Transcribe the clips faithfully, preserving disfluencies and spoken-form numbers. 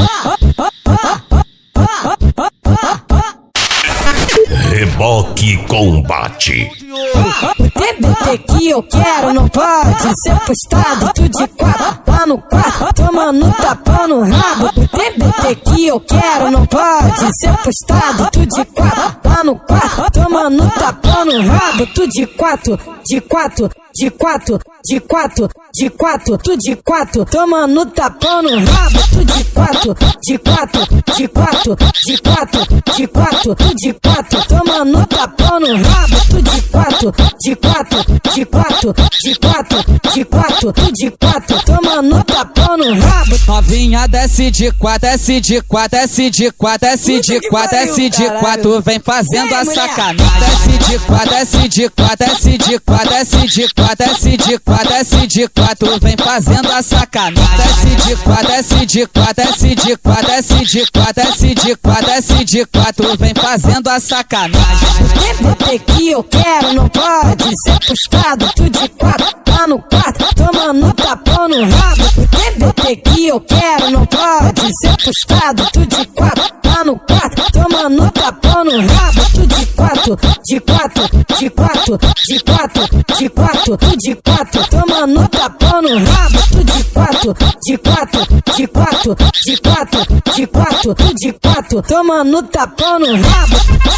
Reboque Combate. O T B T que eu quero não pode ser postado. Tu de quatro, lá no quarto, tomando tapão no rabo. O T B T que eu quero não pode ser postado. Tu de quatro, lá no quarto, tomando tapão no rabo. Tu de quatro, de quatro, de quatro, de quatro, de quatro, tu de quatro, tomando tapão no rabo. Tu de quatro, de quatro, de quatro, de quatro, de quatro, tu de quatro, tomando tapão no rabo. Tu de quatro, de quatro, de quatro, de quatro, de quatro, tu de quatro, tomando tapão no rabo. Novinha desce de quatro, desce de quatro, desce de quatro, desce de quatro, desce de quatro, vem fazendo a sacanagem. Desce de quatro, desce de quatro, desce de quatro, desce de quatro, desce de quatro, desce de quatro, vem fazendo a sacanagem. Desce de quatro, desce de quatro, desce de quatro, desce de quatro, desce de quatro, desce de quatro, vem fazendo a sacanagem. T B T que eu quero não pode ser postado. Tu de quatro, lá no quarto, tomando tapão no rabo. T B T que eu quero não pode ser postado. Tu de quatro, lá no quarto, tomando tapão no rabo. Tu de quatro, de quatro, de quatro, de quatro, de quatro, tu de quatro, tomando tapão no rabo. Tu de quatro, de quatro, de quatro, de quatro, de quatro, tu de quatro, tomando tapão no rabo.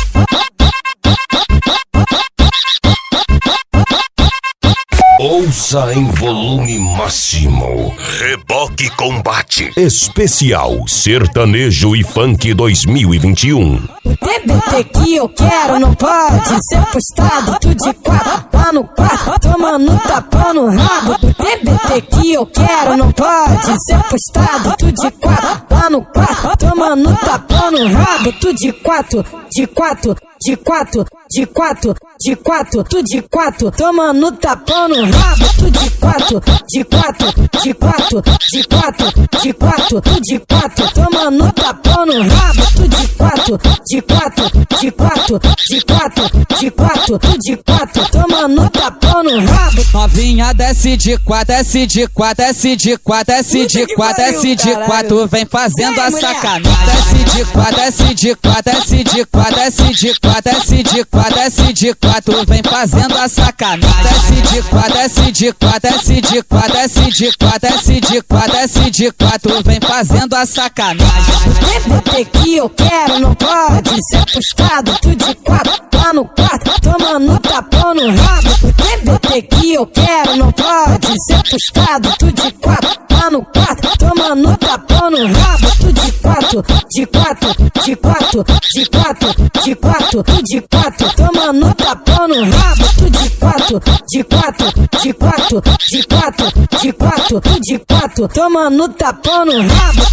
Ouça em volume máximo. Reboque Combate. Especial Sertanejo e Funk dois mil e vinte e um. O T B T que eu quero não pode ser postado. Tu de quatro, lá no quarto, tomando tapão no rabo. O T B T que eu quero não pode ser postado. Tu de quatro, lá no quarto, tomando tapão no rabo. Tu de quatro, de quatro, de quatro, de quatro, de quatro, tu de quatro, tomando tapão no rabo. Tu de quatro, de quatro, de quatro, de quatro, de quatro, tu de quatro, tomando tapão no rabo. Tu de quatro, de quatro, de quatro, de quatro, de quatro, tu de quatro, tomando tapão no rabo. Novinha desce de quatro, desce de quatro, desce de quatro, desce de quatro, desce de quatro, vem fazendo a sacanagem. Desce de quatro, desce de quatro, desce de quatro, desce de quatro, desce de quatro, desce de quatro, vem fazendo a sacanagem. Desce de quatro, desce de quatro, desce de quatro, desce de quatro, desce de quatro, desce de quatro, vem fazendo a sacanagem. T B T que eu quero não pode ser postado. Tu de quatro, lá no quarto, tomando tapão no rabo. O T B T que eu quero não pode ser postado. Tu de quatro, lá no quarto, tomando tapão no rabo. Tu de quatro, de quatro, de quatro, de quatro, de quatro, tu de quatro, tomando tapão no rabo. Tu de quatro, de quatro, de quatro, de quatro, de quatro, tu de quatro, tomando tapão no rabo.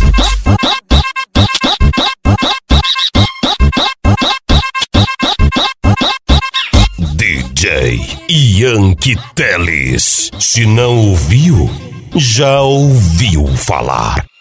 D J Yankee Teles. Se não ouviu, já ouviu falar.